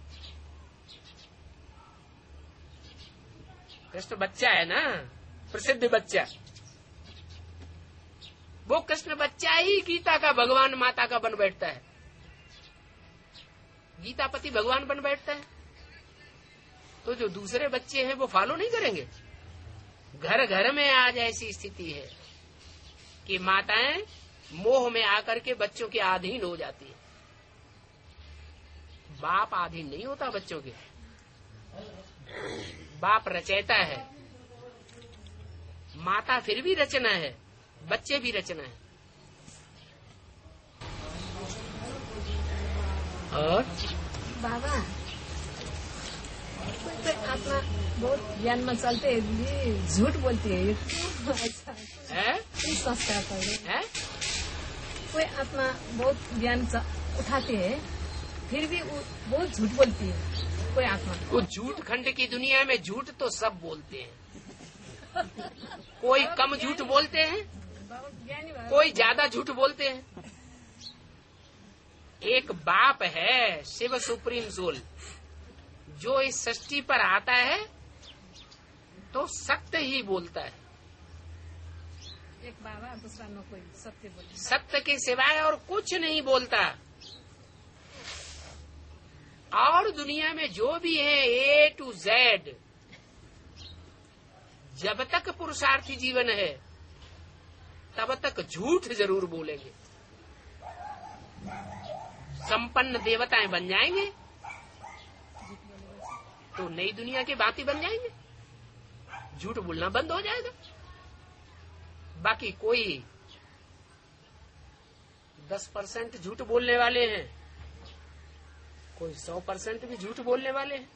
कृष्ण बच्चा है ना, प्रसिद्ध बच्चा, वो कृष्ण बच्चा ही गीता का भगवान माता का बन बैठता है। गीता पति भगवान बन बैठता है, तो जो दूसरे बच्चे हैं वो फॉलो नहीं करेंगे। घर घर में आज ऐसी स्थिति है कि माताएं मोह में आकर के बच्चों के अधीन हो जाती है। बाप अधीन नहीं होता बच्चों के, बाप रचयिता है, माता फिर भी रचना है, बच्चे भी रचना है। और बाबा तो आत्मा बहुत ज्ञान में चलते झूठ बोलती है। अच्छा है? संस्कार है? कोई आत्मा बहुत ज्ञान उठाते है, फिर भी वो बहुत झूठ बोलती है कोई आत्मा। वो झूठ खंड की दुनिया में झूठ तो सब बोलते हैं। कोई कम झूठ बोलते हैं, कोई ज्यादा झूठ बोलते हैं। एक बाप है शिव सुप्रीम सोल, जो इस सृष्टि पर आता है तो सत्य ही बोलता है। एक बाबा, दूसरा न कोई सत्य बोलता, सत्य के सिवाय और कुछ नहीं बोलता। और दुनिया में जो भी है A to Z जब तक पुरुषार्थी जीवन है तब तक झूठ जरूर बोलेंगे। संपन्न देवताएं बन जाएंगे तो नई दुनिया के बातें बन जाएंगे, झूठ बोलना बंद हो जाएगा। बाकी कोई 10% झूठ बोलने वाले हैं, कोई 100% भी झूठ बोलने वाले हैं।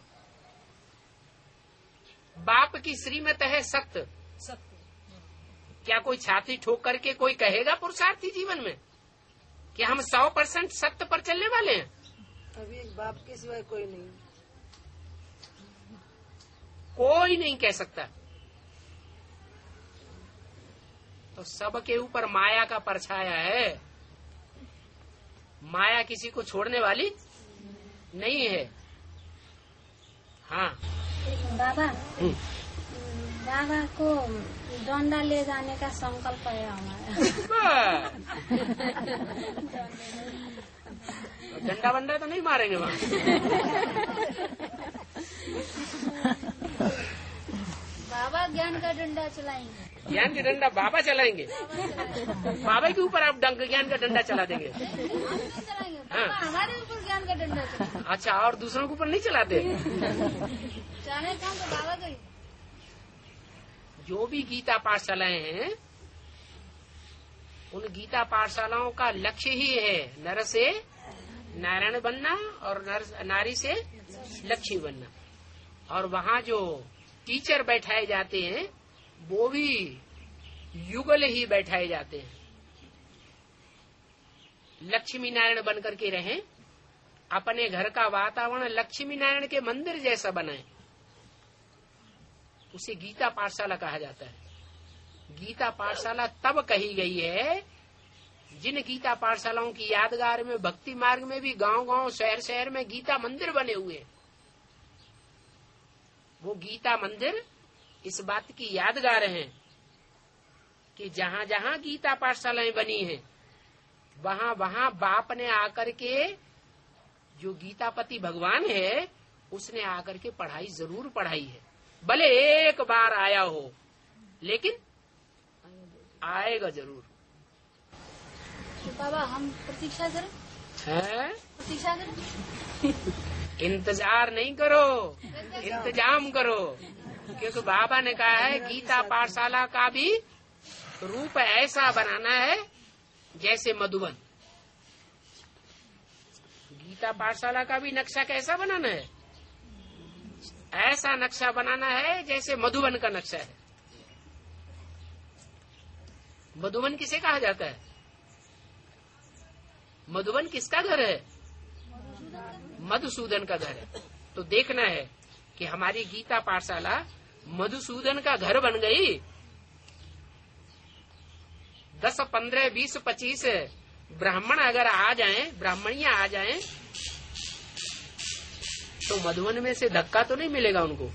बाप की श्रीमत है सत्य। क्या कोई छाती ठोक करके कोई कहेगा पुरुषार्थी जीवन में कि हम 100% सत्य पर चलने वाले हैं? अभी बाप के सिवाय कोई नहीं, कोई नहीं कह सकता। तो सबके ऊपर माया का परछाया है। माया किसी को छोड़ने वाली नहीं है। हाँ बाबा, बाबा को डंडा ले जाने का संकल्प है हमारा। डंडा वंडा तो नहीं मारेंगे वहाँ। बाबा ज्ञान का डंडा चलाएंगे। ज्ञान का डंडा बाबा चलाएंगे। बाबा के ऊपर आप ज्ञान का डंडा चला देंगे? हाँ। हमारे ऊपर ज्ञान का डंडा चला। अच्छा, और दूसरों के ऊपर नहीं चलाते? चाहे काम तो बाबा का ही। जो भी गीता पाठशालाएं हैं उन गीता पाठशालाओं का लक्ष्य ही है नर से नारायण बनना और नारी से लक्ष्मी बनना। और वहाँ जो टीचर बैठाए जाते हैं वो भी युगल ही बैठाए जाते हैं। लक्ष्मी नारायण बन करके रहें, अपने घर का वातावरण लक्ष्मी नारायण के मंदिर जैसा बनाएं। उसे गीता पाठशाला कहा जाता है। गीता पाठशाला तब कही गई है जिन गीता पाठशालाओं की यादगार में भक्ति मार्ग में भी गांव-गांव शहर-शहर में गीता मंदिर बने हुए हैं। वो गीता मंदिर इस बात की यादगार हैं कि जहाँ जहाँ गीता पाठशालाएं बनी हैं वहाँ वहाँ बाप ने आकर के, जो गीतापति भगवान है उसने आकर के पढ़ाई जरूर पढ़ाई है। भले एक बार आया हो लेकिन आएगा जरूर। तो बाबा हम प्रतीक्षा करें? है? प्रतीक्षा करें? इंतजार नहीं करो, इंतजाम करो। क्योंकि बाबा ने कहा है गीता पाठशाला का भी रूप ऐसा बनाना है जैसे मधुबन। गीता पाठशाला का भी नक्शा कैसा बनाना है? ऐसा नक्शा बनाना है जैसे मधुबन का नक्शा है। मधुबन किसे कहा जाता है? मधुबन किसका घर है? मधुसूदन का घर है। तो देखना है कि हमारी गीता पाठशाला मधुसूदन का घर बन गई। 10, 15, 20, 25 ब्राह्मण अगर आ जाएं, ब्राह्मणियां आ जाएं, तो मधुबन में से धक्का तो नहीं मिलेगा उनको।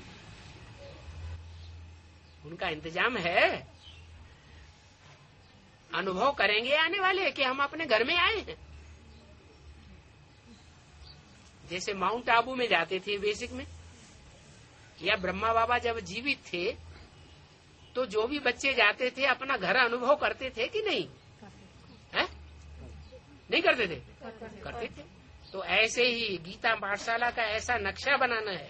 उनका इंतजाम है। अनुभव करेंगे आने वाले कि हम अपने घर में आए हैं। जैसे माउंट आबू में जाते थे बेसिक में, या ब्रह्मा बाबा जब जीवित थे तो जो भी बच्चे जाते थे अपना घर अनुभव करते थे कि नहीं? है? नहीं करते थे? करते थे। तो ऐसे ही गीता पाठशाला का ऐसा नक्शा बनाना है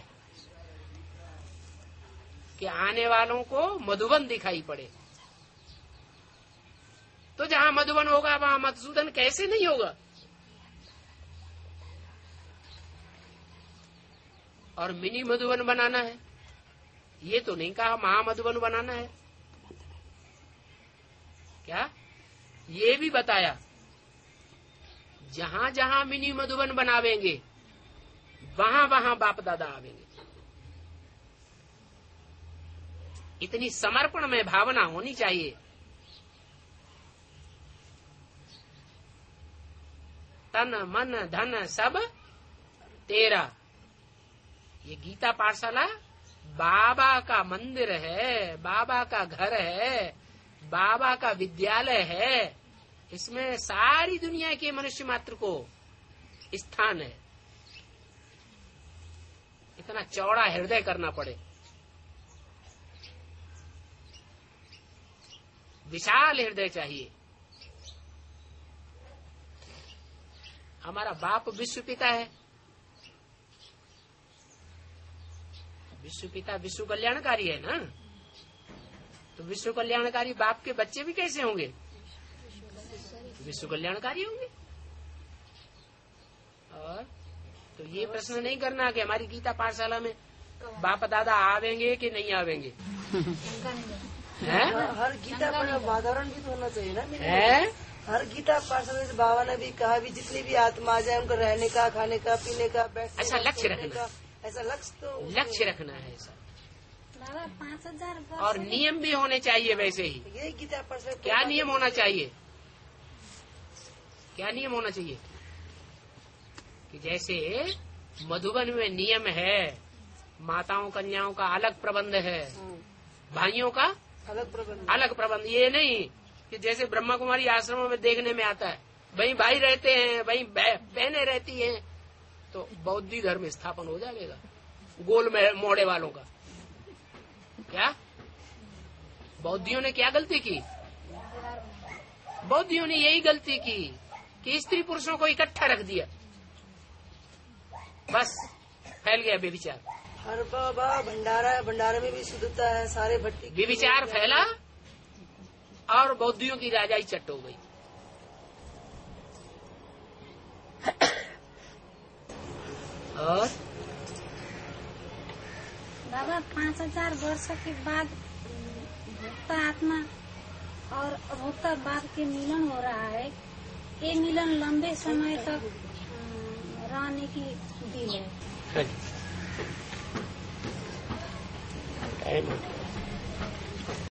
कि आने वालों को मधुबन दिखाई पड़े। तो जहाँ मधुबन होगा वहाँ मधुसूदन कैसे नहीं होगा? और मिनी मधुबन बनाना है, ये तो नहीं कहा महामधुबन बनाना है। क्या? ये भी बताया जहाँ जहाँ मिनी मधुबन बनावेंगे वहाँ वहाँ बाप दादा आवेंगे। इतनी समर्पण में भावना होनी चाहिए। तन मन धन सब तेरा। ये गीता पाठशाला बाबा का मंदिर है, बाबा का घर है, बाबा का विद्यालय है। इसमें सारी दुनिया के मनुष्य मात्र को स्थान है। इतना चौड़ा हृदय करना पड़े। विशाल हृदय चाहिए। हमारा बाप विश्व पिता है। विश्व पिता विश्व कल्याणकारी है ना, तो विश्व कल्याणकारी बाप के बच्चे भी कैसे होंगे? विश्व कल्याणकारी होंगे। और तो ये प्रश्न नहीं करना कि हमारी गीता पाठशाला में बाप दादा आवेंगे कि नहीं आवेंगे। हर गीता पर वातावरण भी तो होना चाहिए ना। हर गीता पाठशाला से बाबा ने भी कहा भी जितनी भी आत्मा जाए उनको रहने का, खाने का, पीने का, बैठने ऐसा लक्ष्य रखना, ऐसा लक्ष्य रखना है ऐसा। 5000 और नियम भी होने चाहिए वैसे ही। ये गीता पाठशाला क्या नियम होना चाहिए? क्या नियम होना चाहिए? कि जैसे मधुबन में नियम है, माताओं कन्याओं का अलग प्रबंध है, भाइयों का अलग प्रबंध। ये नहीं कि जैसे ब्रह्मा कुमारी आश्रमों में देखने में आता है, वहीं भाई रहते हैं, वहीं बहनें रहती हैं, तो बौद्धी धर्म स्थापन हो जाएगा गोल मोड़े वालों का। क्या बौद्धियों ने क्या गलती की? बौद्धियों ने यही गलती की कि स्त्री पुरुषों को इकट्ठा रख दिया, बस फैल गया बेविचार। हर बाबा भंडारा में भी शुद्धता है, सारे भट्टी बेविचार फैला और बौद्धियों की राजाई चट हो गई। और बाबा 5000 वर्ष के बाद भोक्ता आत्मा और अभोक्ता बाप के मिलन हो रहा है। ये मिलन लंबे समय तक रहने की दी है।